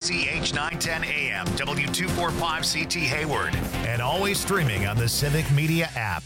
KCCH 910 AM, W245CT Hayward, and always streaming on the Civic Media app.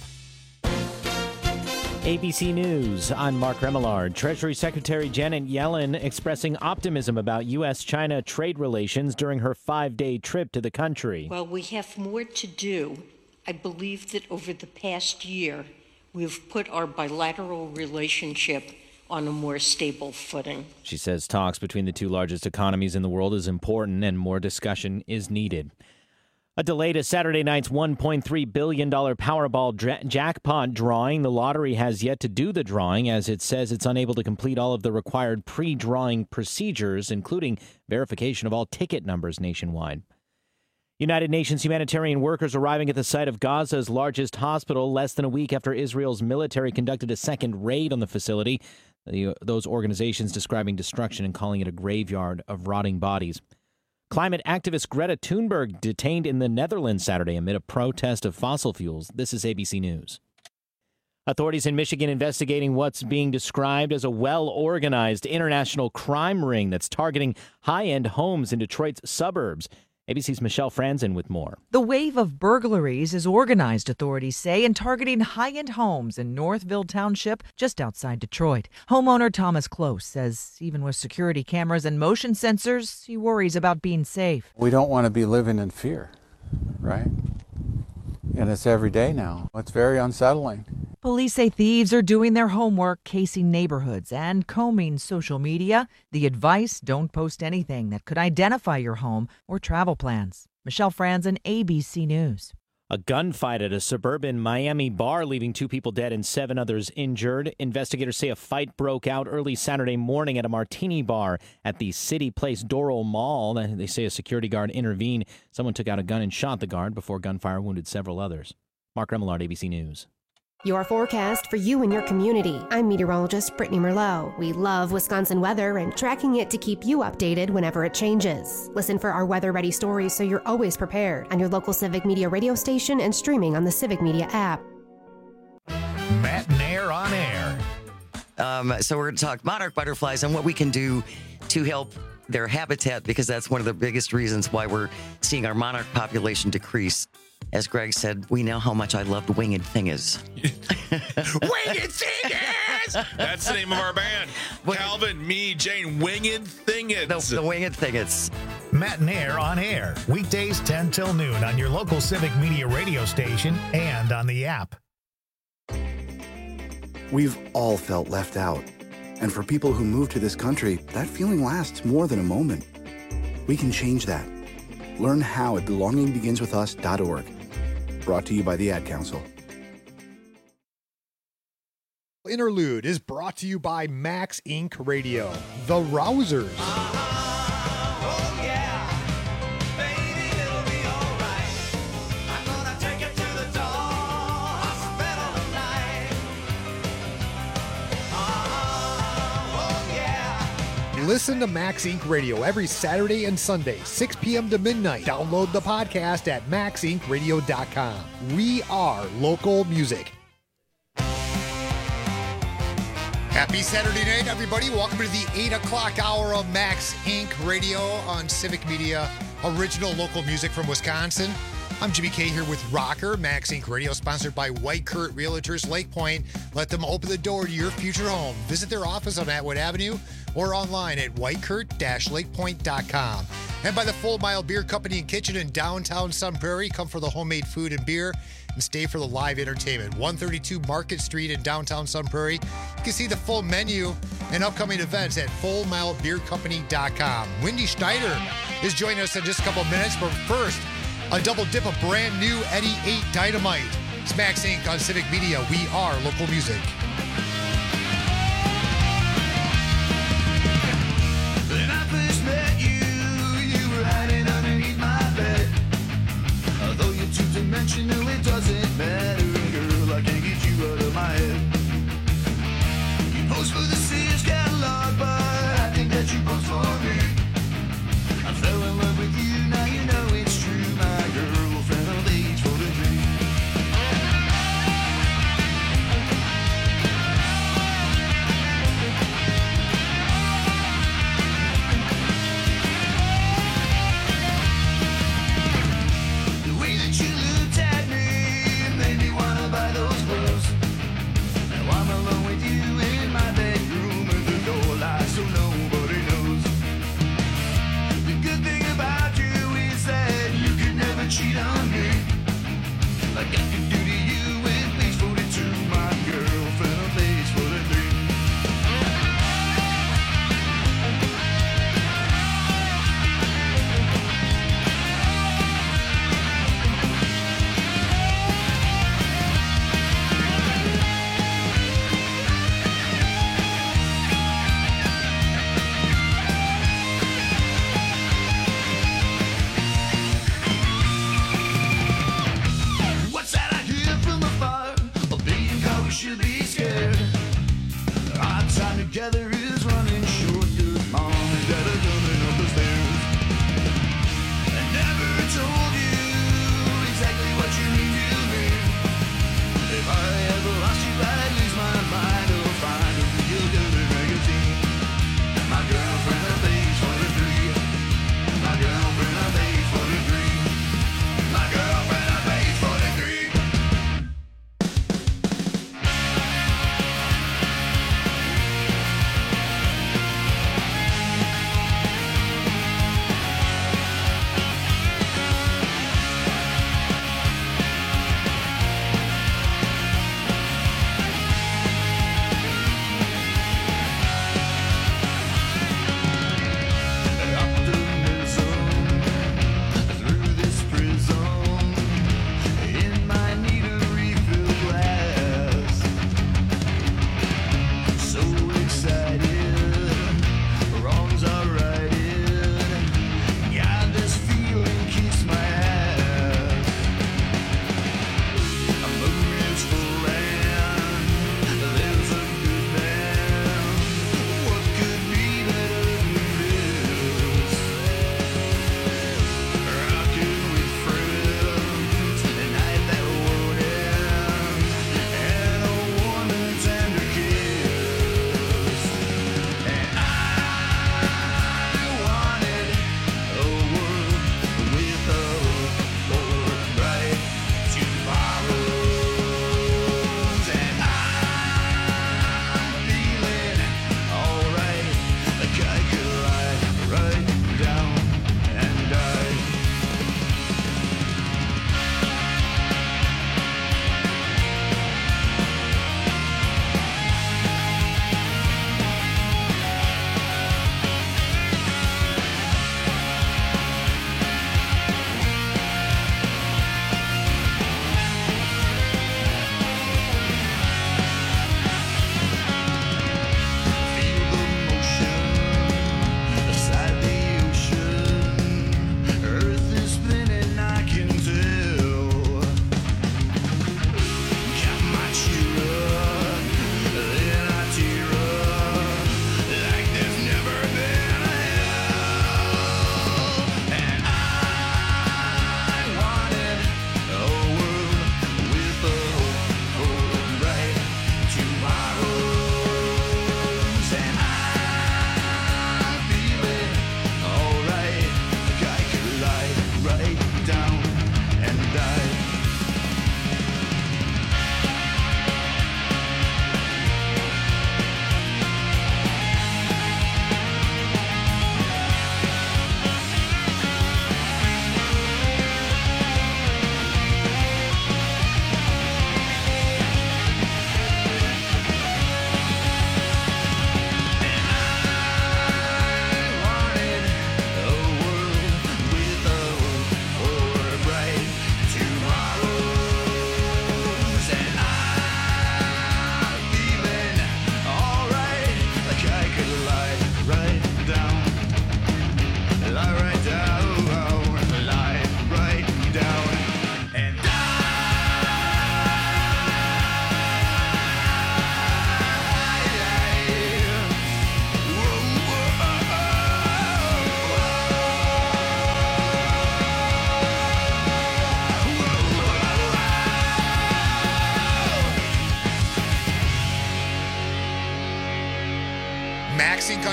ABC News, I'm Mark Remillard. Treasury Secretary Janet Yellen expressing optimism about U.S.-China trade relations during her 5-day trip to the country. While we have more to do, I believe that over the past year, we've put our bilateral relationship on a more stable footing. She says talks between the two largest economies in the world is important and more discussion is needed. A delay to Saturday night's $1.3 billion Powerball jackpot drawing. The lottery has yet to do the drawing, as it says it's unable to complete all of the required pre-drawing procedures, including verification of all ticket numbers nationwide. United Nations humanitarian workers arriving at the site of Gaza's largest hospital less than a week after Israel's military conducted a second raid on the facility. Those organizations describing destruction and calling it a graveyard of rotting bodies. Climate activist Greta Thunberg detained in the Netherlands Saturday amid a protest of fossil fuels. This is ABC News. Authorities in Michigan investigating what's being described as a well-organized international crime ring that's targeting high-end homes in Detroit's suburbs. ABC's Michelle Franzen with more. The wave of burglaries is organized, authorities say, and targeting high-end homes in Northville Township, just outside Detroit. Homeowner Thomas Close says even with security cameras and motion sensors, he worries about being safe. We don't want to be living in fear, right? And it's every day now. It's very unsettling. Police say thieves are doing their homework, casing neighborhoods and combing social media. The advice, don't post anything that could identify your home or travel plans. Michelle Franzen, ABC News. A gunfight at a suburban Miami bar, leaving 2 people dead and 7 others injured. Investigators say a fight broke out early Saturday morning at a martini bar at the City Place Doral Mall. They say a security guard intervened. Someone took out a gun and shot the guard before gunfire wounded several others. Mark Remillard, ABC News. Your forecast for you and your community. I'm meteorologist Brittany Merlot. We love Wisconsin weather and tracking it to keep you updated whenever it changes. Listen for our weather-ready stories so you're always prepared on your local Civic Media radio station and streaming on the Civic Media app. Matt Nair on air. So we're going to talk monarch butterflies and what we can do to help their habitat, because that's one of the biggest reasons why we're seeing our monarch population decrease. As Greg said, we know how much I loved Winged Thingers. Winged Thingers! That's the name of our band. Calvin, me, Jane, Winged Thingers. The Winged Thingers. Matt Nair on air. Weekdays 10 till noon on your local Civic Media radio station and on the app. We've all felt left out. And for people who move to this country, that feeling lasts more than a moment. We can change that. Learn how at belongingbeginswithus.org. Brought to you by the Ad Council. Interlude is brought to you by Max Inc. Radio, The Rousers. Listen to Max Inc. Radio every Saturday and Sunday, 6 p.m. to midnight. Download the podcast at maxincradio.com. We are local music. Happy Saturday night, everybody. Welcome to the 8 o'clock hour of Max Inc. Radio on Civic Media, original local music from Wisconsin. I'm Jimmy K here with Rocker, Max Inc. Radio, sponsored by White Kurt Realtors Lake Point. Let them open the door to your future home. Visit their office on Atwood Avenue or online at whitekurt-lakepoint.com. And by the Full Mile Beer Company and Kitchen in downtown Sun Prairie. Come for the homemade food and beer and stay for the live entertainment. 132 Market Street in downtown Sun Prairie. You can see the full menu and upcoming events at fullmilebeercompany.com. Wendy Schneider is joining us in just a couple of minutes, but first, a double dip of brand new Eddie 8 Dynamite. It's Max Inc. on Civic Media. We are local music. When I first met you, you were hiding underneath my bed. Although you're two-dimensional, it doesn't matter, girl. I can't get you out of my head. You post for the Sears catalog, but I think that you post for me. I fell in love with you, now you know it's true. My girlfriend of age for the dream.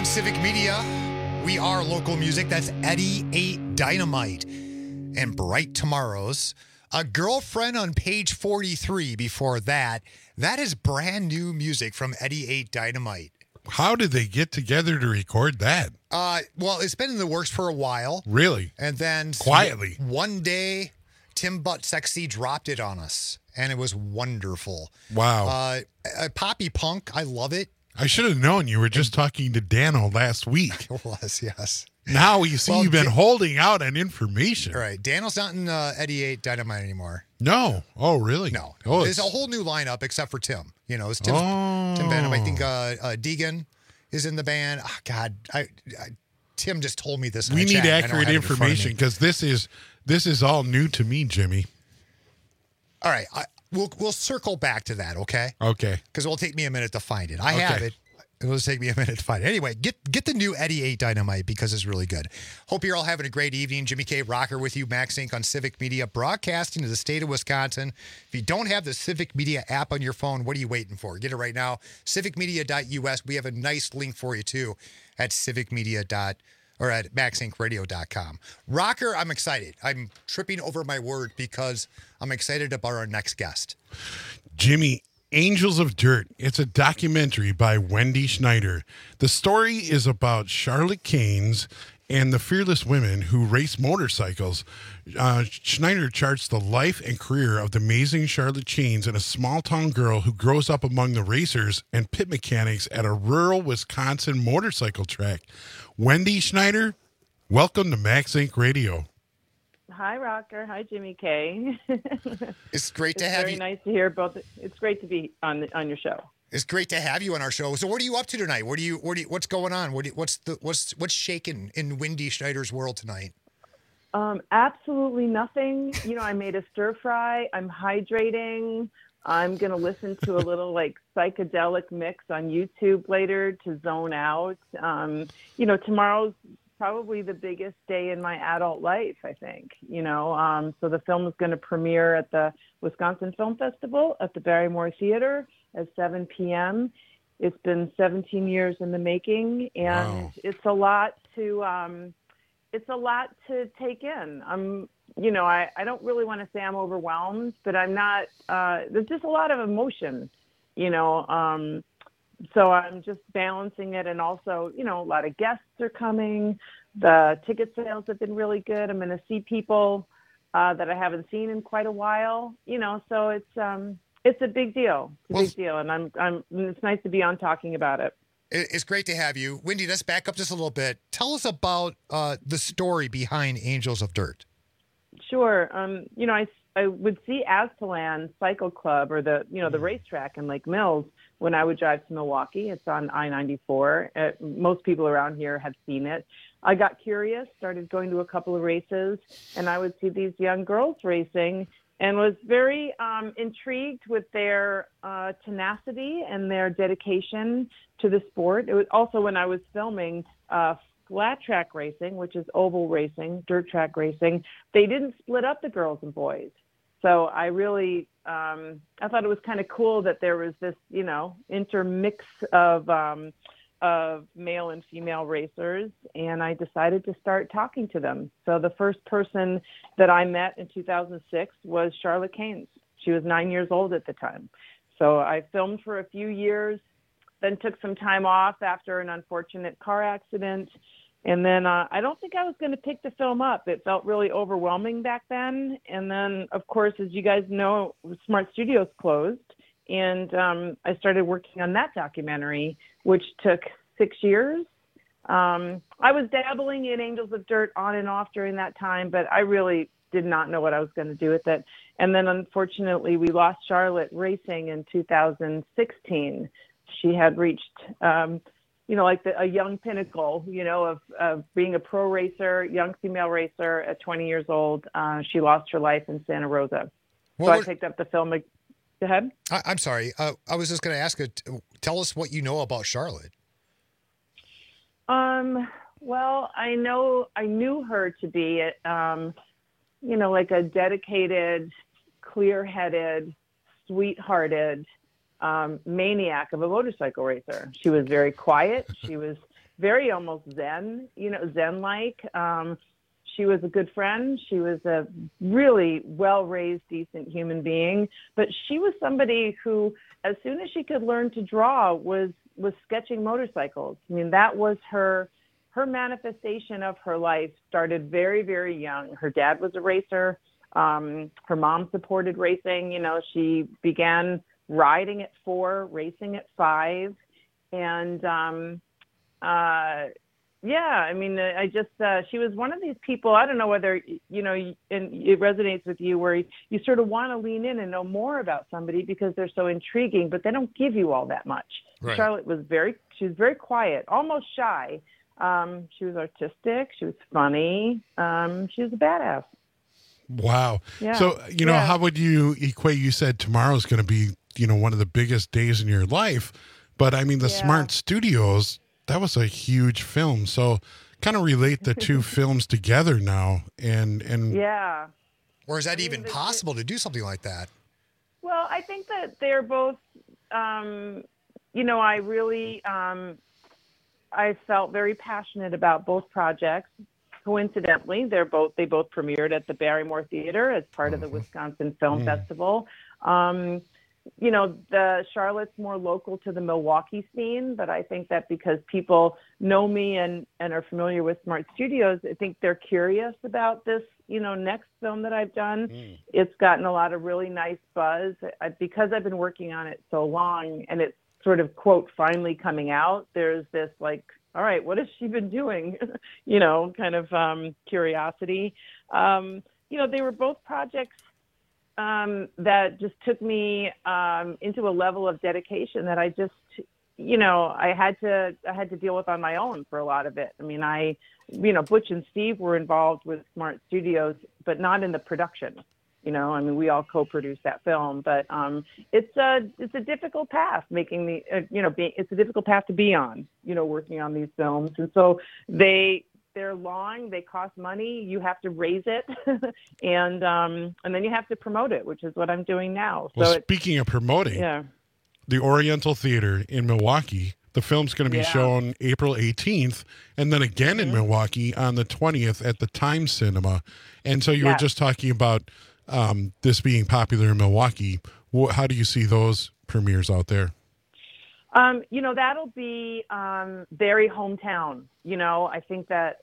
on Civic Media. We are local music. That's Eddie 8 Dynamite and Bright Tomorrows. A Girlfriend on page 43 before that. That is brand new music from Eddie 8 Dynamite. How did they get together to record that? Well, it's been in the works for a while. Really? And then quietly, one day, Tim Butt Sexy dropped it on us, and it was wonderful. Wow. Poppy punk, I love it. I should have known you were just talking to Dano last week. It was, yes. Now you see, you've been holding out on information. Right. Daniel's not in Eddie 8 Dynamite anymore. No. Oh, really? No. Oh, There's a whole new lineup except for Tim. You know, it's Tim Benham. I think Deegan is in the band. Oh, God, Tim just told me this. We need accurate information because this is all new to me, Jimmy. All right. We'll circle back to that, okay? Okay. Because it'll take me a minute to find it. I have it. It'll just take me a minute to find it. Anyway, get the new Eddie 8 Dynamite because it's really good. Hope you're all having a great evening. Jimmy K. Rocker with you, Max Inc. on Civic Media, broadcasting to the state of Wisconsin. If you don't have the Civic Media app on your phone, what are you waiting for? Get it right now. civicmedia.us. We have a nice link for you, too, at civicmedia. Or at maxincradio.com. Rocker, I'm excited. I'm tripping over my word because I'm excited about our next guest. Jimmy, Angels of Dirt. It's a documentary by Wendy Schneider. The story is about Charlotte Caines and the fearless women who race motorcycles. Schneider charts the life and career of the amazing Charlotte Caines, and a small-town girl who grows up among the racers and pit mechanics at a rural Wisconsin motorcycle track. Wendy Schneider, welcome to Max Inc. Radio. Hi, Rocker. Hi, Jimmy K. It's great to have you. It's very nice to hear both. It's great to be on your show. It's great to have you on our show. So, what are you up to tonight? What's going on? What's shaking in Wendy Schneider's world tonight? Absolutely nothing. You know, I made a stir fry. I'm hydrating. I'm going to listen to a little like psychedelic mix on YouTube later to zone out. You know, tomorrow's probably the biggest day in my adult life, I think, you know. So the film is going to premiere at the Wisconsin Film Festival at the Barrymore Theater at 7 p.m. It's been 17 years in the making, and it's a lot to take in. You know, I don't really want to say I'm overwhelmed, but I'm not, there's just a lot of emotion, you know. So I'm just balancing it. And also, you know, a lot of guests are coming. The ticket sales have been really good. I'm going to see people that I haven't seen in quite a while, you know, so it's a big deal. It's a big deal. And it's nice to be on talking about it. It's great to have you. Wendy, let's back up just a little bit. Tell us about the story behind Angels of Dirt. Sure. You know, I would see Aztalan Cycle Club or the racetrack in Lake Mills when I would drive to Milwaukee. It's on I-94. Most people around here have seen it. I got curious, started going to a couple of races, and I would see these young girls racing and was very intrigued with their tenacity and their dedication to the sport. It was also when I was filming flat track racing, which is oval racing, dirt track racing, they didn't split up the girls and boys. So I really, I thought it was kind of cool that there was this, you know, intermix of male and female racers, and I decided to start talking to them. So the first person that I met in 2006 was Charlotte Caines. She was 9 years old at the time. So I filmed for a few years, then took some time off after an unfortunate car accident. And then I don't think I was going to pick the film up. It felt really overwhelming back then. And then, of course, as you guys know, Smart Studios closed. And I started working on that documentary, which took 6 years. I was dabbling in Angels of Dirt on and off during that time, but I really did not know what I was going to do with it. And then, unfortunately, we lost Charlotte racing in 2016. She had reached... you know, like a young pinnacle, you know, of being a pro racer, young female racer at 20 years old. She lost her life in Santa Rosa. So I picked up the film. Go ahead. I'm sorry. I was just going to ask, tell us what you know about Charlotte. Well, I knew her to be, you know, like a dedicated, clear-headed, sweethearted, maniac of a motorcycle racer. She was very quiet. She was very almost Zen-like. She was a good friend. She was a really well-raised, decent human being. But she was somebody who, as soon as she could learn to draw, was sketching motorcycles. I mean, that was her manifestation of her life. Started very, very young. Her dad was a racer. Her mom supported racing. She began riding at 4, racing at 5. And she was one of these people, I don't know whether, and it resonates with you, where you sort of want to lean in and know more about somebody because they're so intriguing, but they don't give you all that much. Right. Charlotte was she was very quiet, almost shy. She was artistic. She was funny. She was a badass. Wow. Yeah. So, how would you equate, you said tomorrow's going to be, one of the biggest days in your life, but I mean, the Smart Studios, that was a huge film. So kind of relate the two films together now. And yeah. Or is that even possible to do something like that? Well, I think that they're both, I really, I felt very passionate about both projects. Coincidentally, they both premiered at the Barrymore Theater as part of the Wisconsin Film Festival. The Charlotte's more local to the Milwaukee scene, but I think that because people know me and are familiar with Smart Studios, I think they're curious about this, next film that I've done. It's gotten a lot of really nice buzz because I've been working on it so long, and it's sort of, quote, finally coming out. There's this like, all right, what has she been doing? Kind of curiosity. They were both projects that just took me into a level of dedication that I just, I had to deal with on my own for a lot of it. I mean, Butch and Steve were involved with Smart Studios, but not in the production. We all co-produced that film, but it's a difficult path making it's a difficult path to be on, working on these films. And so they're long, they cost money, you have to raise it, and then you have to promote it, which is what I'm doing now. Well, speaking of promoting, the Oriental Theater in Milwaukee, the film's going to be shown April 18th, and then again in Milwaukee on the 20th at the Time Cinema. And so you were just talking about this being popular in Milwaukee. How do you see those premieres out there? That'll be very hometown. I think that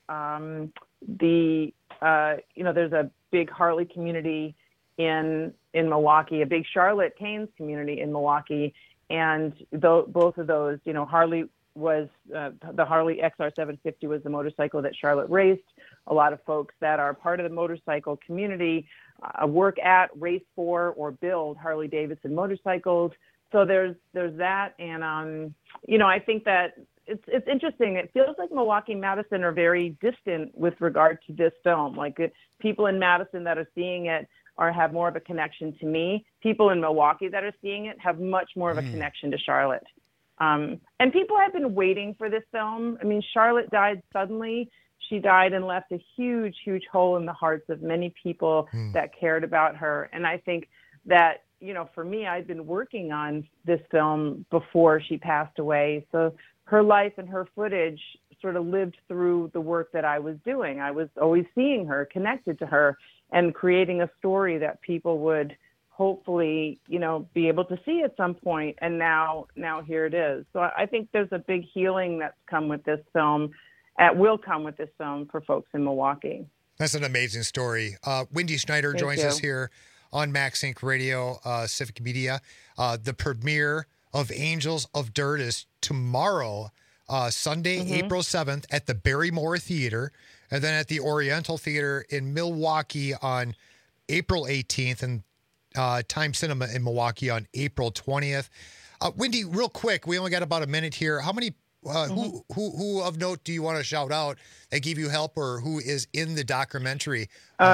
there's a big Harley community in Milwaukee, a big Charlotte Canes community in Milwaukee, and both of those, Harley was the Harley XR750 was the motorcycle that Charlotte raced. A lot of folks that are part of the motorcycle community work at, race for, or build Harley Davidson motorcycles. So there's that, and I think that it's interesting. It feels like Milwaukee and Madison are very distant with regard to this film. Like people in Madison that are seeing it have more of a connection to me. People in Milwaukee that are seeing it have much more of a connection to Charlotte. And people have been waiting for this film. I mean, Charlotte died suddenly. She died and left a huge, huge hole in the hearts of many people that cared about her. And I think that, for me, I'd been working on this film before she passed away. So her life and her footage sort of lived through the work that I was doing. I was always seeing her, connected to her, and creating a story that people would hopefully, be able to see at some point. And now here it is. So I think there's a big healing that's come with this film, will come with this film for folks in Milwaukee. That's an amazing story. Wendy Schneider joins us here on Max Inc. Radio, Civic Media. The premiere of Angels of Dirt is tomorrow, Sunday, April 7th at the Barrymore Theater, and then at the Oriental Theater in Milwaukee on April 18th, and Time Cinema in Milwaukee on April 20th. Wendy, real quick, we only got about a minute here. How many who of note do you want to shout out that give you help, or who is in the documentary?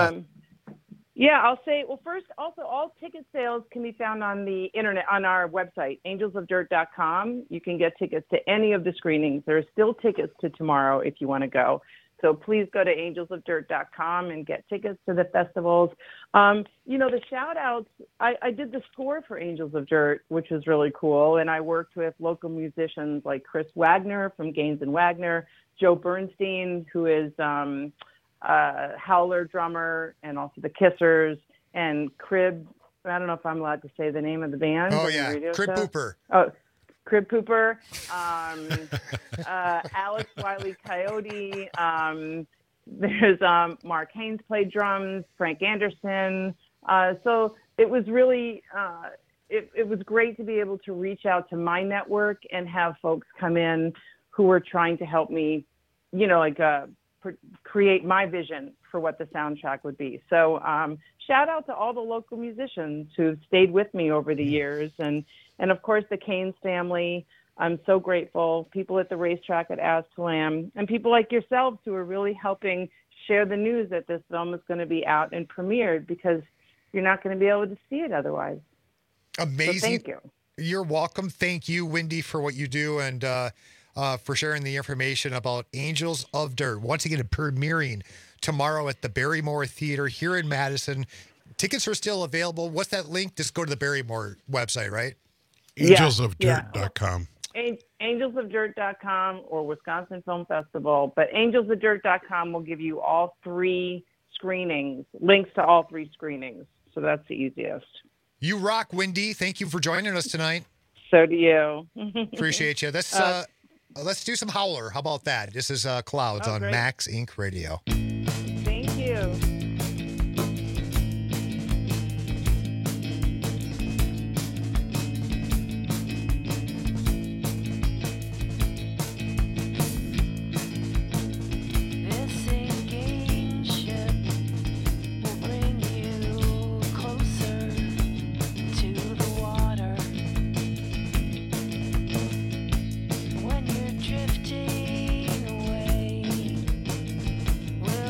I'll say, well, first, also, all ticket sales can be found on the internet, on our website, angelsofdirt.com. You can get tickets to any of the screenings. There are still tickets to tomorrow if you want to go. So please go to angelsofdirt.com and get tickets to the festivals. The shout outs, I did the score for Angels of Dirt, which was really cool. And I worked with local musicians like Chris Wagner from Gaines and Wagner, Joe Bernstein, who is Howler drummer, and also the Kissers, and Crib. I don't know if I'm allowed to say the name of the band. Oh, yeah. Crib Pooper. Oh, Crib Pooper. Alex Wiley Coyote. There's Mark Haynes played drums, Frank Anderson. So it was really, it was great to be able to reach out to my network and have folks come in who were trying to help me, create my vision for what the soundtrack would be. So shout out to all the local musicians who've stayed with me over the years. And of course, the Caines family. I'm so grateful. People at the racetrack at Aztalan, and people like yourselves who are really helping share the news that this film is going to be out and premiered, because you're not going to be able to see it otherwise. Amazing. So thank you. You're welcome. Thank you, Wendy, for what you do, and for sharing the information about Angels of Dirt. Once again, premiering tomorrow at the Barrymore Theater here in Madison. Tickets are still available. What's that link? Just go to the Barrymore website, right? Angelsofdirt.com. Angelsofdirt.com or Wisconsin Film Festival. But angelsofdirt.com will give you all 3 screenings, links to all 3 screenings. So that's the easiest. You rock, Wendy. Thank you for joining us tonight. So do you. Appreciate you. Let's do some Howler. How about that? This is Clouds on great. Max Inc. Radio. Thank you. When you're drifting away,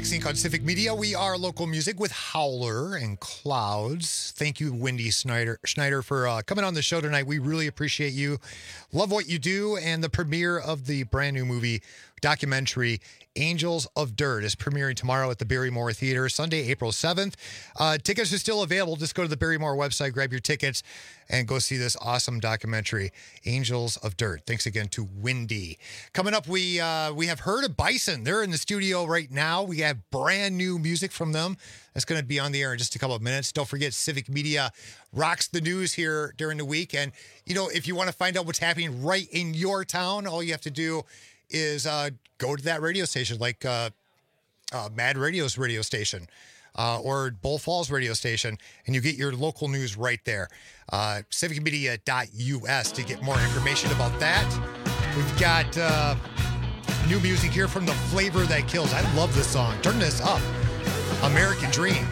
Max Inc. on Civic Media. We are local music with Howler and Clouds. Thank you, Wendy Schneider, for coming on the show tonight. We really appreciate you. Love what you do. And the premiere of the brand new movie documentary, Angels of Dirt, is premiering tomorrow at the Barrymore Theater, Sunday, April 7th. Tickets are still available. Just go to the Barrymore website, grab your tickets, and go see this awesome documentary, Angels of Dirt. Thanks again to Wendy. Coming up, we have Herd of Bison. They're in the studio right now. We have brand new music from them. That's going to be on the air in just a couple of minutes. Don't forget, Civic Media rocks the news here during the week. And, if you want to find out what's happening right in your town, all you have to do is go to that radio station, like Mad Radio's radio station or Bull Falls radio station, and you get your local news right there. Civicmedia.us to get more information about that. We've got new music here from The Flavor That Kills. I love this song. Turn this up. American Dream.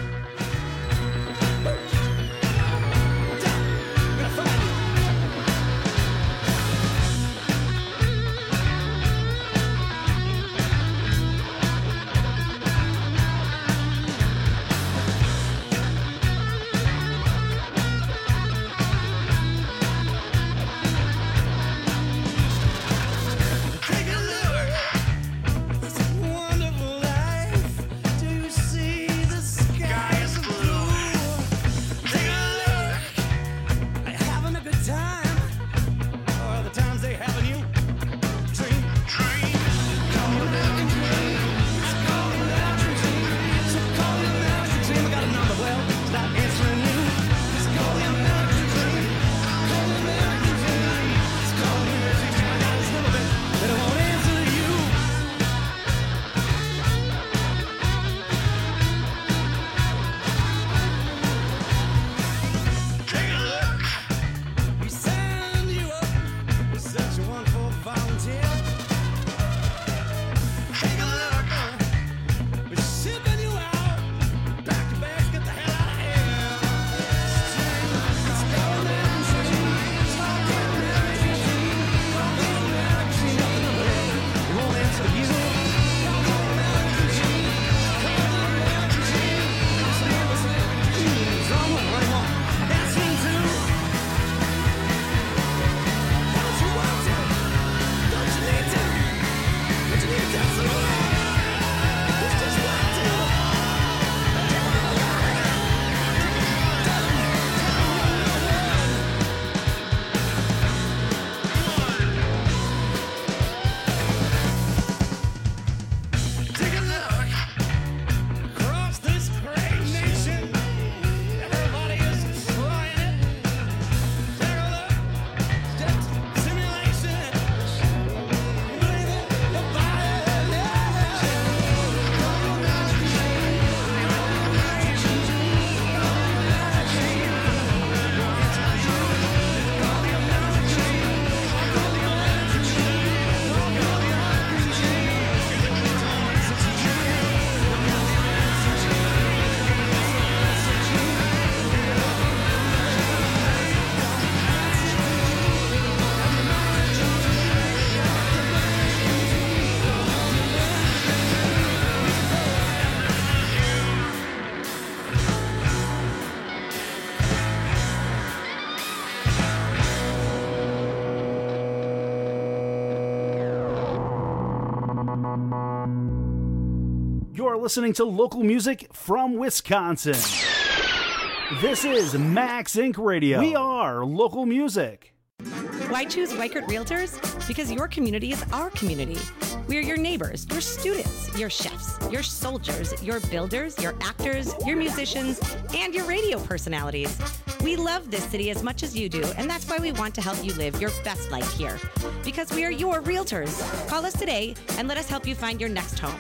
You're listening to local music from Wisconsin. This is Max Inc. Radio. We are local music. Why choose Weichert Realtors? Because your community is our community. We are your neighbors, your students, your chefs, your soldiers, your builders, your actors, your musicians, and your radio personalities. We love this city as much as you do, and that's why we want to help you live your best life here. Because we are your realtors. Call us today and let us help you find your next home.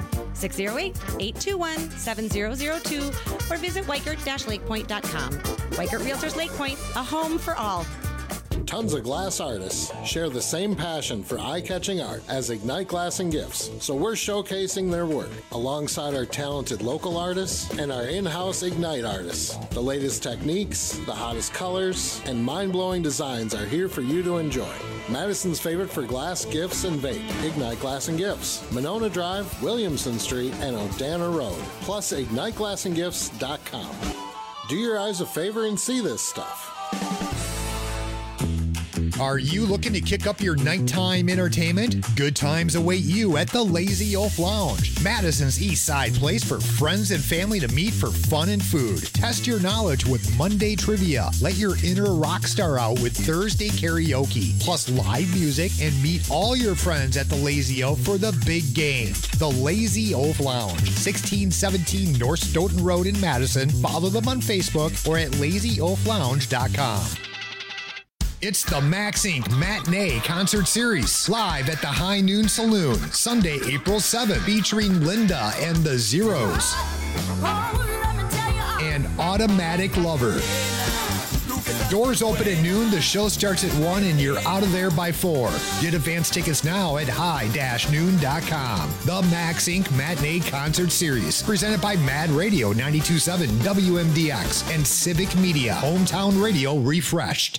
608-821-7002 or visit Weichert-LakePoint.com. Weichert Realtors Lake Point, a home for all. Tons of glass artists share the same passion for eye-catching art as Ignite Glass and Gifts, so we're showcasing their work alongside our talented local artists and our in-house Ignite artists. The latest techniques, the hottest colors, and mind-blowing designs are here for you to enjoy. Madison's favorite for glass, gifts, and vape, Ignite Glass and Gifts. Monona Drive, Williamson Street, and O'Dana Road. Plus, IgniteGlassandGifts.com. Do your eyes a favor and see this stuff. Are you looking to kick up your nighttime entertainment? Good times await you at the Lazy Oaf Lounge, Madison's East Side place for friends and family to meet for fun and food. Test your knowledge with Monday trivia. Let your inner rock star out with Thursday karaoke, plus live music, and meet all your friends at the Lazy Oaf for the big game. The Lazy Oaf Lounge, 1617 North Stoughton Road in Madison. Follow them on Facebook or at lazyoaflounge.com. It's the Max Inc. Matinee Concert Series, live at the High Noon Saloon, Sunday, April 7th, featuring Linda and the Zeros and Automatic Lover. Doors open at noon, the show starts at 1, and you're out of there by 4. Get advance tickets now at high-noon.com. The Max Inc. Matinee Concert Series, presented by Mad Radio 92.7 WMDX and Civic Media, Hometown Radio refreshed.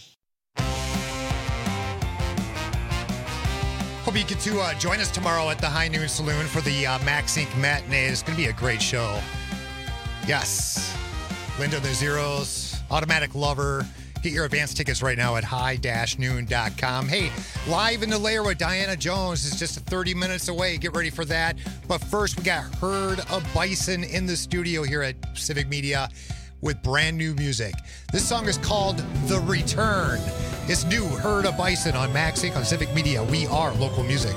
Hope you get to join us tomorrow at the High Noon Saloon for the Max Inc. Matinee. It's going to be a great show. Yes. Linda the Zeros, Automatic Lover. Get your advance tickets right now at high-noon.com. Hey, Live in the Lair with Diana Jones is just 30 minutes away. Get ready for that. But first, we got Herd of Bison in the studio here at Civic Media with brand new music. This song is called The Return. It's new, Herd of Bison on Max Inc. on Civic Media. We are local music.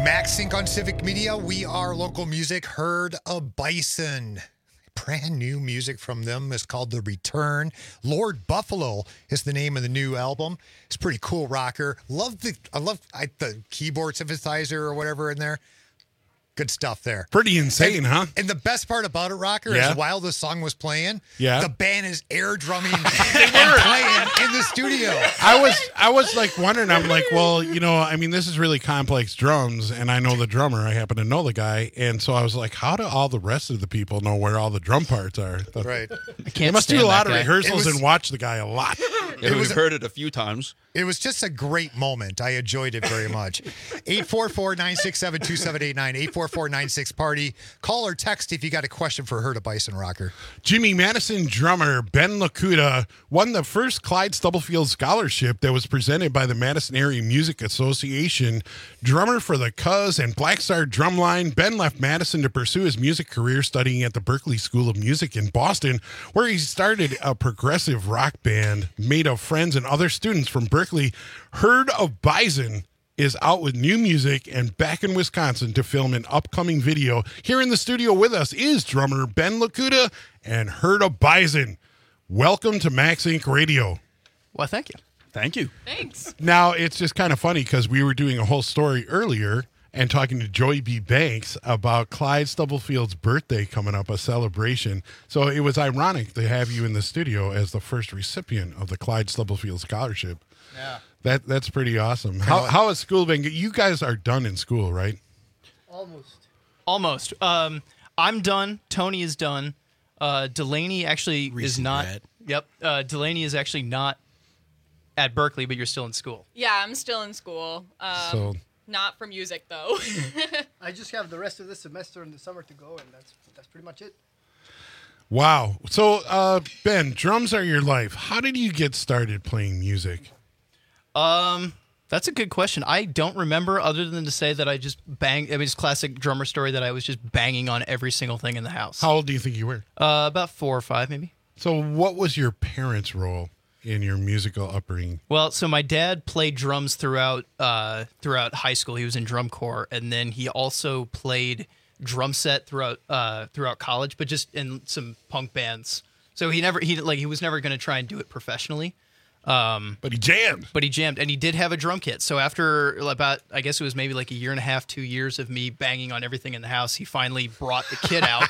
Max Sync on Civic Media. We are local music. Herd of Bison. Brand new music from them is called The Return. Lord Buffalo is the name of the new album. It's a pretty cool rocker. I love the keyboard synthesizer or whatever in there. Good stuff there. Pretty insane, huh? And the best part about it, Rocker, is while the song was playing, the band is air drumming and playing in the studio. I was like wondering, I'm like, well, I mean, this is really complex drums, and I know the drummer. I happen to know the guy. And so I was like, how do all the rest of the people know where all the drum parts are? Right. They must do a lot of rehearsals and watch the guy a lot. We've heard it a few times. It was just a great moment. I enjoyed it very much. 844-967-2789, 844-96-PARTY. Call or text if you got a question for Herd of Bison, Rocker. Jimmy Madison drummer Ben Lakuta won the first Clyde Stubblefield Scholarship that was presented by the Madison Area Music Association. Drummer for the Cuz and Black Star Drumline, Ben left Madison to pursue his music career studying at the Berklee School of Music in Boston, where he started a progressive rock band made of friends and other students from Berklee. Herd of Bison is out with new music and back in Wisconsin to film an upcoming video. Here in the studio with us is drummer Ben Lakuta and Herd of Bison. Welcome to Max Inc. Radio. Well, thank you. Thank you. Thanks. Now, it's just kind of funny because we were doing a whole story earlier and talking to Joey B. Banks about Clyde Stubblefield's birthday coming up, a celebration. So it was ironic to have you in the studio as the first recipient of the Clyde Stubblefield Scholarship. Yeah. That's pretty awesome. How has school been? You guys are done in school, right? Almost. I'm done. Tony is done. Delaney actually is not. Yep. Delaney is actually not at Berklee, but you're still in school. Yeah, I'm still in school. So not for music though. I just have the rest of this semester and the summer to go, and that's pretty much it. Wow. So, Ben, drums are your life. How did you get started playing music? That's a good question. I don't remember, other than to say that I just banged. I mean, it's classic drummer story that I was just banging on every single thing in the house. How old do you think you were? About 4 or 5, maybe. So, what was your parents' role in your musical upbringing? Well, so my dad played drums throughout high school. He was in drum corps, and then he also played drum set throughout college, but just in some punk bands. So he was never going to try and do it professionally. But he jammed. And he did have a drum kit. So after about, I guess it was maybe like a year and a half, 2 years of me banging on everything in the house, he finally brought the kit out.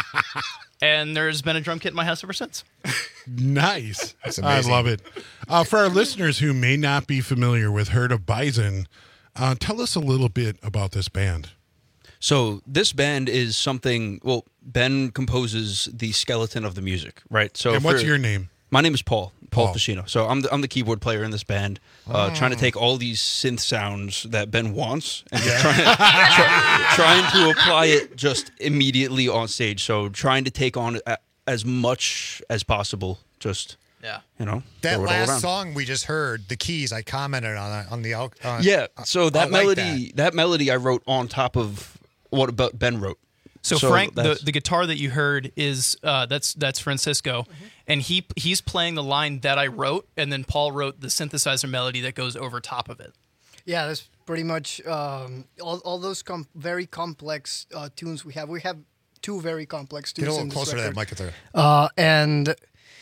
And there's been a drum kit in my house ever since. Nice. That's amazing. I love it. For our listeners who may not be familiar with Herd of Bison, tell us a little bit about this band. So this band is something, well, Ben composes the skeleton of the music, right? So and what's your name? My name is Paul Ficino. So I'm the keyboard player in this band, trying to take all these synth sounds that Ben wants and just trying to apply it just immediately on stage. So trying to take on as much as possible, just that last song we just heard, the keys. I commented on the So that melody, that melody I wrote on top of what Ben wrote. So Frank, the guitar that you heard is that's Francisco, and he's playing the line that I wrote, and then Paul wrote the synthesizer melody that goes over top of it. Yeah, that's pretty much all those very complex tunes we have. We have 2 very complex tunes. Get a little in this closer record. to that mic there. And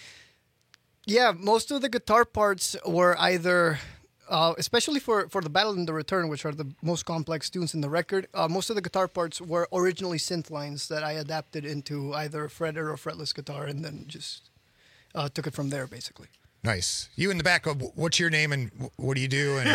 yeah, most of the guitar parts were either. Especially for the Battle and the Return, which are the most complex tunes in the record, most of the guitar parts were originally synth lines that I adapted into either fretted or fretless guitar, and then just took it from there, basically. Nice. You in the back, what's your name and what do you do? And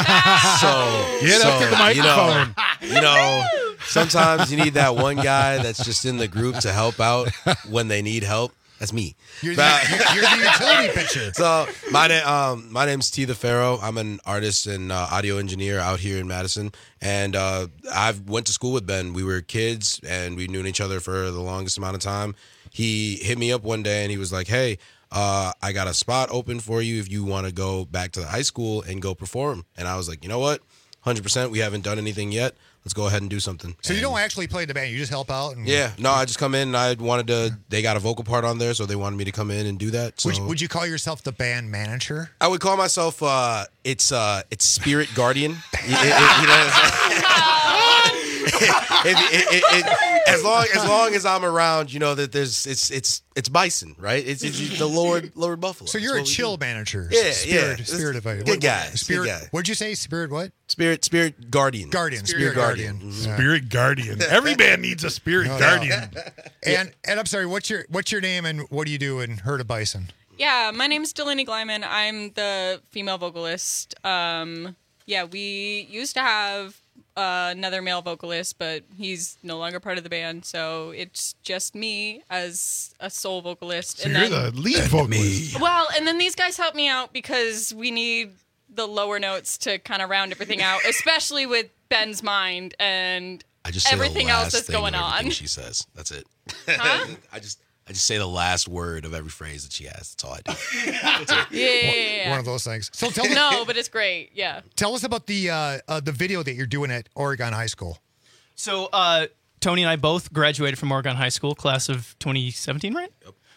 Get up to the microphone. Sometimes you need that one guy that's just in the group to help out when they need help. That's me. You're the utility pitcher. So my name's T. The Pharaoh. I'm an artist and audio engineer out here in Madison, and I went to school with Ben. We were kids, and we knew each other for the longest amount of time. He hit me up one day, and he was like, "Hey, I got a spot open for you if you want to go back to the high school and go perform." And I was like, "You know what? 100%. We haven't done anything yet. Let's go ahead and do something." So you don't actually play the band; you just help out. Yeah, no, I just come in. And they got a vocal part on there, so they wanted me to come in and do that. So. Would you call yourself the band manager? I would call myself it's Spirit Guardian. as long as I'm around, you know that it's bison, right? It's the Lord Buffalo. So you're a chill manager. Yeah, Spirit of it. Good guy. Spirit. Good guy. What'd you say? Spirit what? Spirit guardian. Spirit guardian. Mhm. Spirit guardian. Every man needs a spirit guardian. And I'm sorry. What's your name and what do you do in Herd of Bison? Yeah, my name's Delaney Glyman. I'm the female vocalist. We used to have another male vocalist, but he's no longer part of the band, so it's just me as a sole vocalist. So you're the lead vocalist. Well, and then these guys help me out because we need the lower notes to kind of round everything out, especially with Ben's mind and I just say everything the last else that's thing going of everything on. She says. That's it. Huh? I just say the last word of every phrase that she has. That's all I do. Yeah. One of those things. So No, but it's great. Yeah. Tell us about the video that you're doing at Oregon High School. So Tony and I both graduated from Oregon High School, class of 2017, right?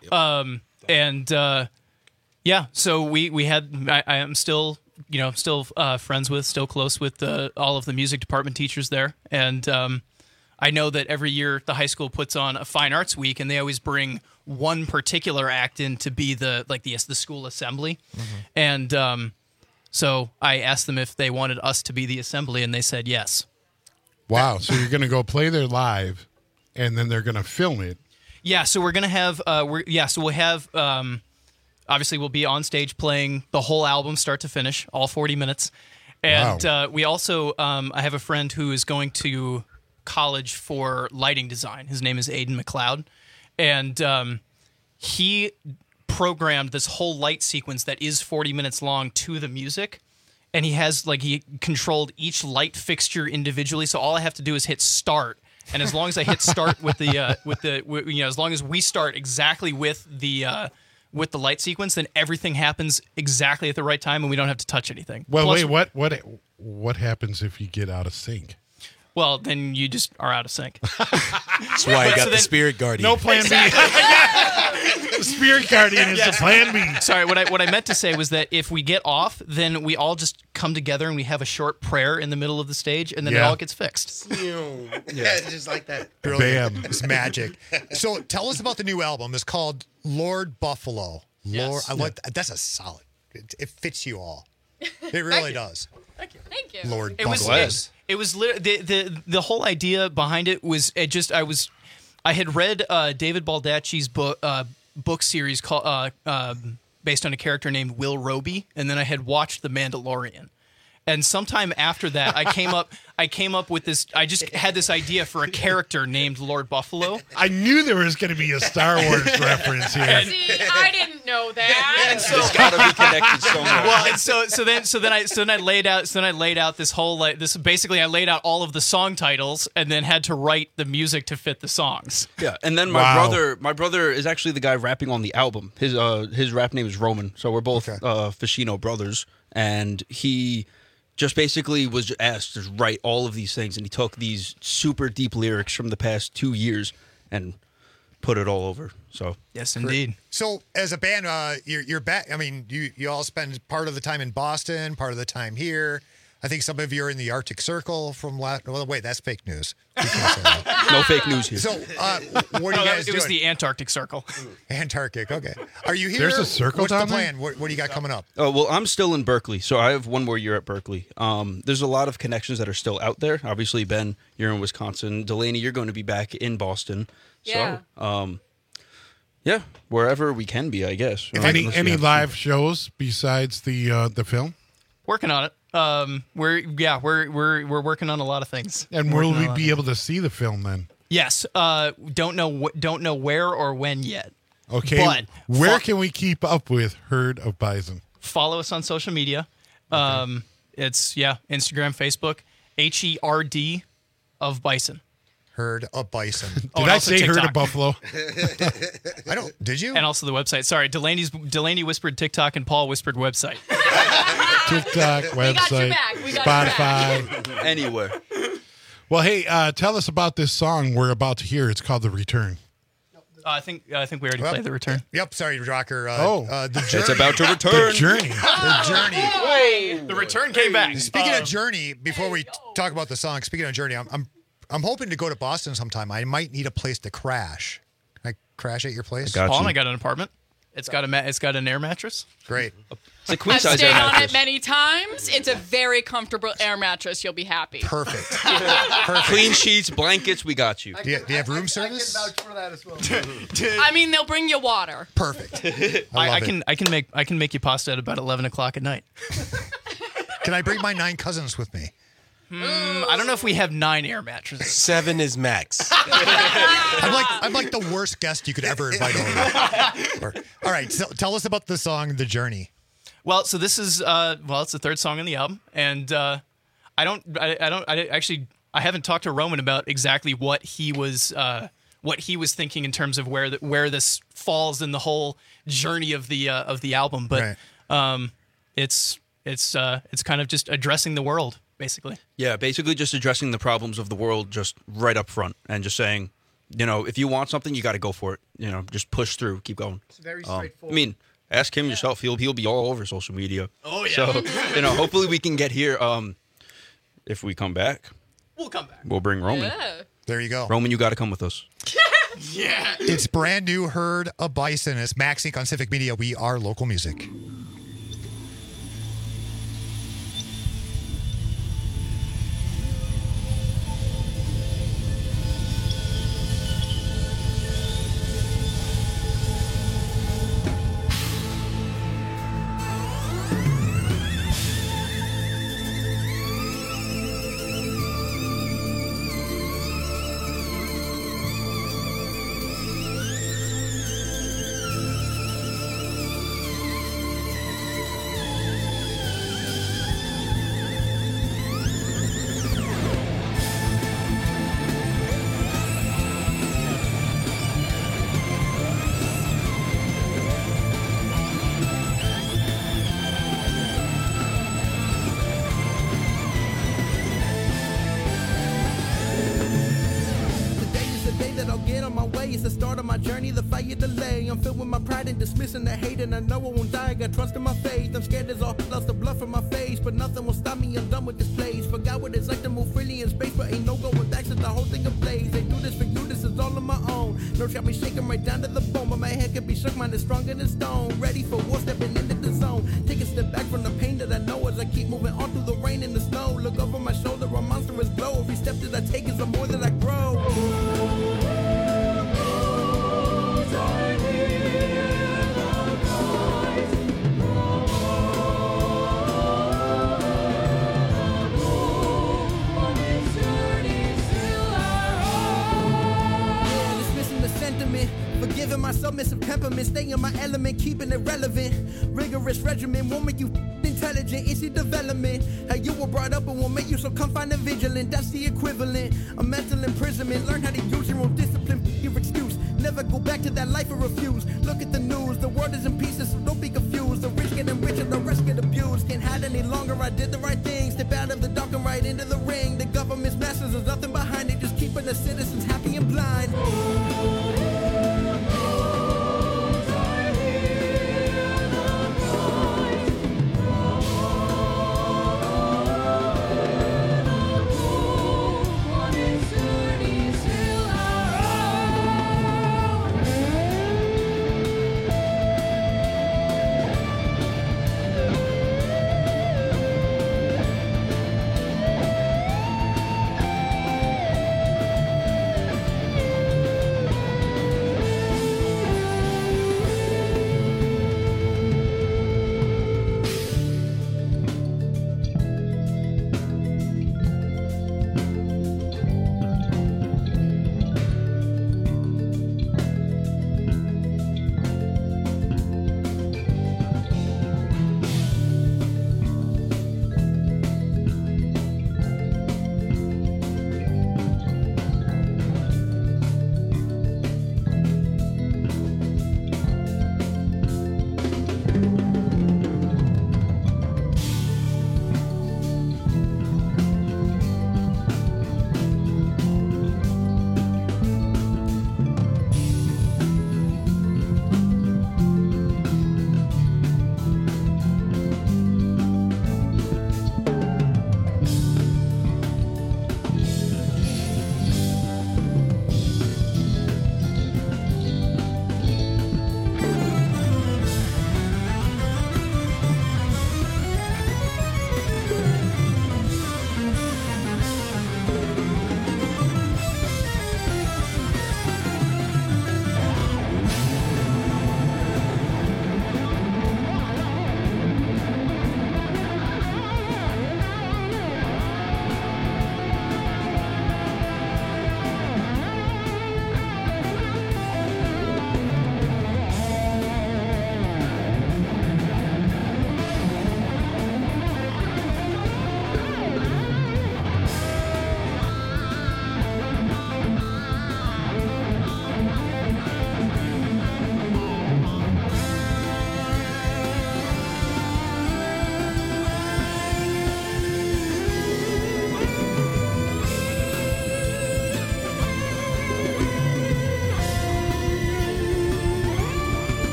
Yep. So we had. I am still friends with, still close with all of the music department teachers there, and I know that every year the high school puts on a fine arts week, and they always bring one particular act in to be the school assembly, and so I asked them if they wanted us to be the assembly, and they said yes. Wow. So you're going to go play there live, and then they're going to film it. Yeah. So we're gonna have. We'll have. Obviously, we'll be on stage playing the whole album, start to finish, all 40 minutes, and we also. I have a friend who is going to college for lighting design. His name is Aiden McLeod, and he programmed this whole light sequence that is 40 minutes long to the music, and he controlled each light fixture individually. So all I have to do is hit start, and as long as I hit start as long as we start exactly with the light sequence, then everything happens exactly at the right time, and we don't have to touch anything. Well, Plus, wait, what happens if you get out of sync? Well, then you just are out of sync. That's why I got the Spirit Guardian. No plan B. The Spirit Guardian is the plan B. Sorry, what I meant to say was that if we get off, then we all just come together and we have a short prayer in the middle of the stage, and then it all gets fixed. Yeah, just like that. Brilliant. It's magic. So tell us about the new album. It's called Lord Buffalo. Yes. I like that. That's a solid. It fits you all. It really does. Thank you. Lord It was Buffalo. it was the whole idea behind it was I had read David Baldacci's book series called based on a character named Will Roby, and then I had watched The Mandalorian. And sometime after that, I came up with this. I just had this idea for a character named Lord Buffalo. I knew there was going to be a Star Wars reference here. See, I didn't know that. And so It's got to be connected somewhere. Well, and so then I laid out this whole basically I laid out all of the song titles and then had to write the music to fit the songs. Yeah, and then my brother is actually the guy rapping on the album. His rap name is Roman, so we're both Ficino brothers, and he just basically was asked to write all of these things, and he took these super deep lyrics from the past 2 years and put it all over. So yes, indeed. So as a band, you're back. I mean, you all spend part of the time in Boston, part of the time here. I think some of you are in the Arctic Circle from Latin. Well, wait, that's fake news. No fake news here. So what are you guys It was doing? the Antarctic Circle. Antarctic. Okay. Are you here? There's a circle What's down the there? plan? What do you got coming up? Oh, well, I'm still in Berkeley, so I have one more year at Berkeley. There's a lot of connections that are still out there. Obviously, Ben, you're in Wisconsin. Delaney, you're going to be back in Boston. Yeah. So, yeah, wherever we can be, I guess. Any live shows besides the film? Working on it. We're working on a lot of things. And will we be able to see the film then? Yes. Don't know where or when yet. Okay. But where can we keep up with Herd of Bison? Follow us on social media. It's Instagram, Facebook, HERD of Bison. Herd of Bison. Did I say Herd of Buffalo? I don't. Did you? And also the website. Sorry, Delaney whispered TikTok and Paul whispered website. TikTok, website, Spotify, anywhere. Well, hey, tell us about this song we're about to hear. It's called "The Return." I think we already played The Return. Yep. Sorry, Rocker. The Journey. It's about to return. The Journey. The Journey. The Return came back. Speaking of Journey, before we talk about the song, speaking of Journey, I'm I'm hoping to go to Boston sometime. I might need a place to crash. Can I crash at your place? Paul and I got an apartment. It's got an air mattress. Great. It's a queen I've size stayed air on mattress. it many times. It's a very comfortable air mattress. You'll be happy. Perfect. Clean sheets, blankets, we got you. Do you have room service? I can vouch for that as well. I mean, they'll bring you water. Perfect. I can make you pasta at about 11 o'clock at night. Can I bring my 9 cousins with me? I don't know if we have 9 air mattresses. 7 is max. I'm like the worst guest you could ever invite over. All right, so tell us about the song "The Journey." Well, so this is it's the 3rd song on the album, and I haven't talked to Roman about exactly what he was thinking in terms of where this falls in the whole journey of the album, but it's kind of just addressing the world. Basically. Yeah, basically just addressing the problems of the world just right up front and just saying, if you want something, you got to go for it. Just push through, keep going. It's very straightforward. I mean, ask him yourself. He'll be all over social media. Oh, yeah. So, hopefully we can get here. If we come back. We'll come back. We'll bring Roman. Yeah. There you go. Roman, you got to come with us. Yeah. It's brand new Herd of Bison. It's Max Inc. on Civic Media. We are local music. I'm filled with my pride and dismissing the hate, and I know I won't die. I got trust in my faith. I'm scared as all lost the blood from my face, but nothing will stop me. I'm done with this place. Forgot what it's like to move freely in space, but ain't no going back. Set the whole thing ablaze. They do this for you. This is all on my own. No shot me shaking right down to the bone, but my head can be shook. Mine is stronger than stone. Ready for war, stepping into the zone. Take a step back from the pain that I know as I keep moving on through the rain and the snow. Look over my shoulder, a monstrous glow. Every step that I take is the more that I grow. Forgiving my submissive temperament, stay in my element, keeping it relevant. Rigorous regimen won't make you intelligent, it's your development. How you were brought up and won't make you so confined and vigilant. That's the equivalent of mental imprisonment. Learn how to use your own discipline, your excuse. Never go back to that life or refuse. Look at the news, the world is in pieces, so don't be confused. The rich getting richer, the rest get abused. Can't hide any longer, I did the right thing. Step out of the dark and right into the ring. The government's masters, there's nothing behind it, just keeping the citizens happy and blind.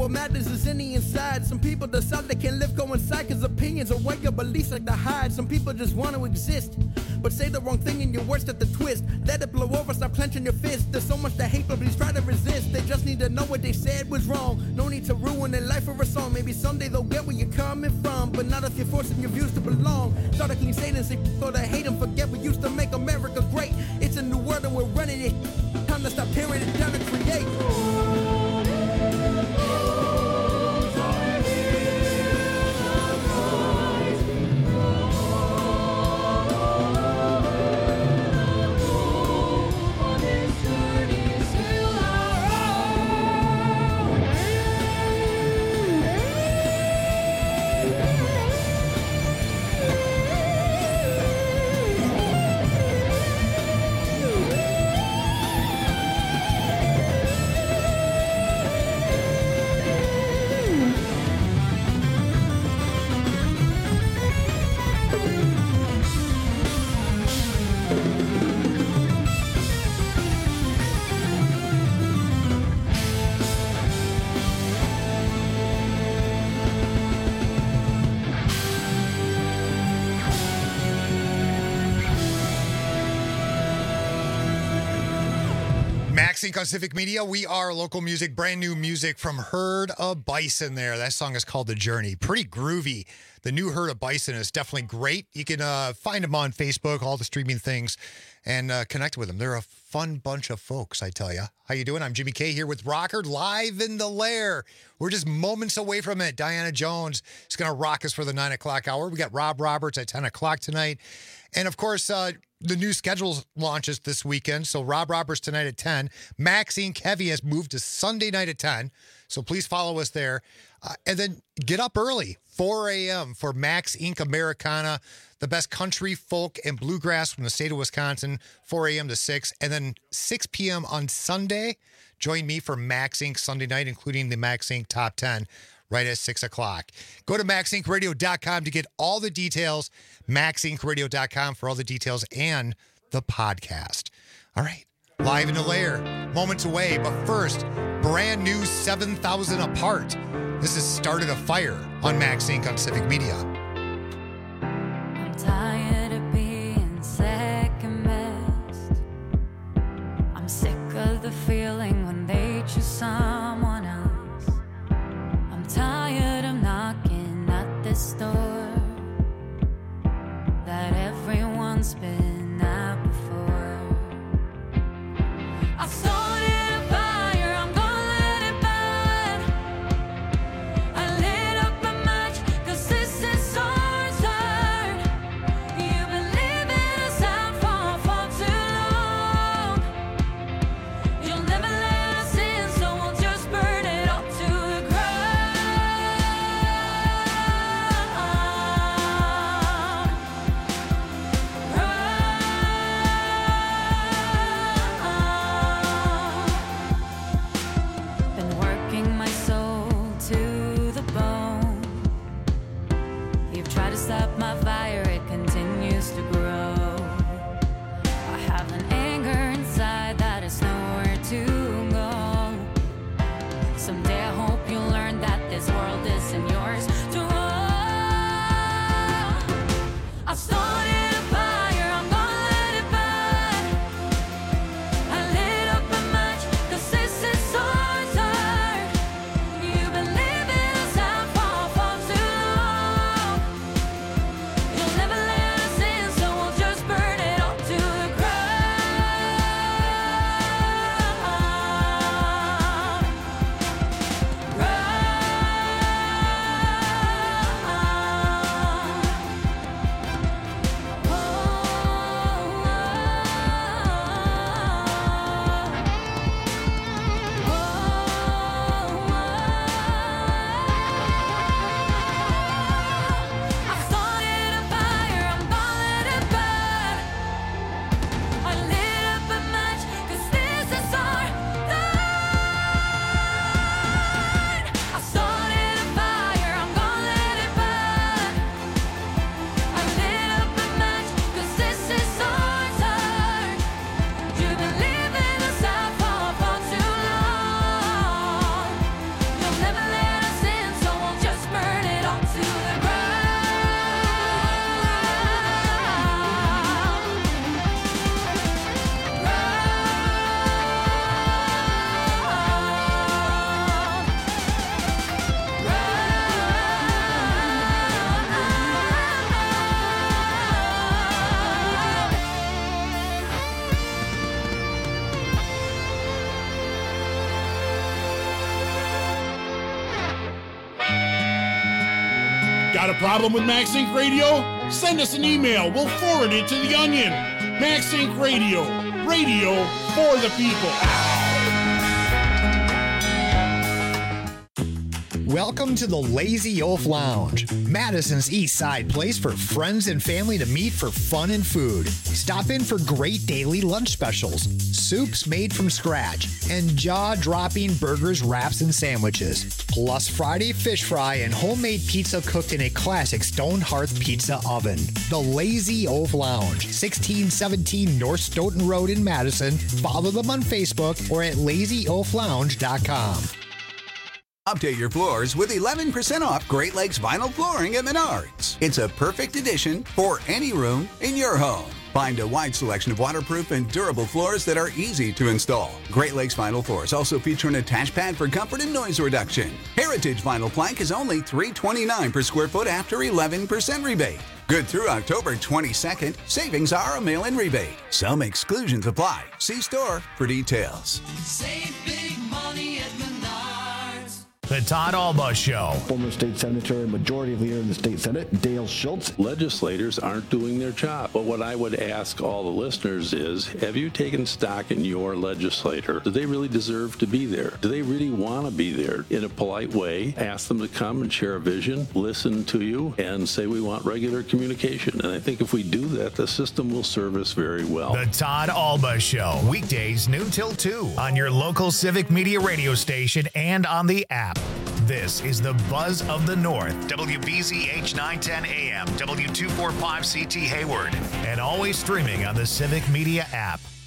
what matters is in the inside. Some people decide they can't live coincide cause opinions are what your beliefs like to hide. Some people just want to exist, but say the wrong thing and your words at the twist. Let it blow over, stop clenching your fist. There's so much to hate, but please try to resist. They just need to know what they said was wrong. No need to ruin their life for a song. Maybe someday they'll get where you're coming from, but not if you're forcing your views to belong. Start a clean slate and say go to hate and forget we used to make America great. It's a new world and we're running it. Time to stop tearing it down and create. MaxInc on Civic Media. We are local music, brand new music from Herd of Bison there. That song is called The Journey. Pretty groovy. The new Herd of Bison is definitely great. You can find them on Facebook, all the streaming things, and connect with them. They're a fun bunch of folks, I tell you. How you doing? I'm Jimmy K here with Rocker live in the lair. We're just moments away from it. Diana Jones is going to rock us for the 9 o'clock hour. We got Rob Roberts at 10 o'clock tonight. And, of course, the new schedule launches this weekend. So Rob Roberts tonight at 10. MaxInc Heavy has moved to Sunday night at 10. So please follow us there. And then get up early, 4 a.m. for MaxInc Americana, the best country, folk, and bluegrass from the state of Wisconsin, 4 a.m. to 6. And then 6 p.m. on Sunday, join me for MaxInc Sunday night, including the MaxInc Top 10. Right at 6 o'clock. Go to MaxIncRadio.com to get all the details. MaxIncRadio.com for all the details and the podcast. All right. Live in the lair. Moments away. But first, brand new 7,000 Apart. This is Started a Fire on MaxInc on Civic Media. I'm tired of being second best. I'm sick of the feeling when they choose someone else. Tired of knocking at this door that everyone's been at before. I started a fire, I'm gonna let it burn. I lit up a match, 'cause this is so Got a problem with Max Inc. Radio? Send us an email. We'll forward it to the Onion. Max Inc. Radio. Radio for the people. Welcome to the Lazy Oaf Lounge, Madison's East Side place for friends and family to meet for fun and food. Stop in for great daily lunch specials, soups made from scratch, and jaw-dropping burgers, wraps, and sandwiches. Plus Friday fish fry and homemade pizza cooked in a classic stone hearth pizza oven. The Lazy Oaf Lounge, 1617 North Stoughton Road in Madison. Follow them on Facebook or at lazyoaflounge.com. Update your floors with 11% off Great Lakes vinyl flooring at Menards. It's a perfect addition for any room in your home. Find a wide selection of waterproof and durable floors that are easy to install. Great Lakes vinyl floors also feature an attached pad for comfort and noise reduction. Heritage vinyl plank is only $329 per square foot after 11% rebate. Good through October 22nd. Savings are a mail-in rebate. Some exclusions apply. See store for details. Save big money at Menards. The Todd Alba Show. Former state senator and majority leader in the state Senate, Dale Schultz. Legislators aren't doing their job. But what I would ask all the listeners is, have you taken stock in your legislator? Do they really deserve to be there? Do they really want to be there? In a polite way, ask them to come and share a vision, listen to you, and say we want regular communication. And I think if we do that, the system will serve us very well. The Todd Alba Show. Weekdays noon till 2 on your local Civic Media radio station and on the app. This is the Buzz of the North, WBZH 910 AM, W245CT Hayward, and always streaming on the Civic Media app.